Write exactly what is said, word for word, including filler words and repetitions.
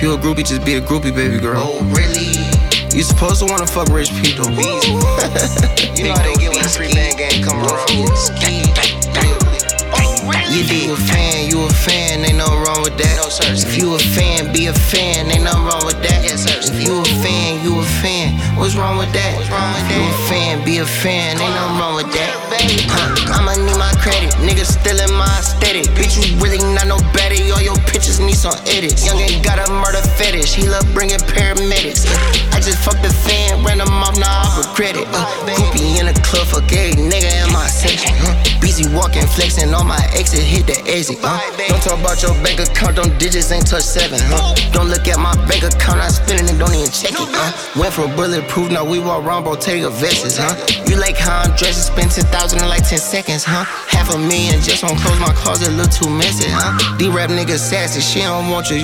you a groupie, just be a groupie, baby girl. Oh, really? You supposed to wanna fuck rich people. You know how they get when the free band gang come around. You be a fan, you a fan, ain't nothing wrong with that. No, sir. If you a fan, be a fan, ain't nothing wrong with that. Yes, sir. If you a fan, you a fan, what's wrong with that? What's wrong with you that? a fan, be a fan, ain't nothing wrong with that. Huh, I'ma need my credit, niggas still in my aesthetic. Bitch, you really not no better, all your pictures need some edits. Young ain't got a murder fetish, he love bringing paramedics. I just fucked the fan, ran him off, now I regret it. Uh, Groupie in the club, fuck every nigga in my section. Huh? Busy walking, flexing on my exit, hit the exit. Uh. Don't talk about your bank account, them digits ain't touch seven. Huh? Don't look at my bank account, I spending it, don't even check it. Uh. Went from bulletproof, now we walk around Bottega Vests, huh? You like how I'm dressed, spend ten thousand in like ten seconds, huh? Half a million just on clothes, my closet look too messy, huh? D-rap niggas sassy, she don't want you.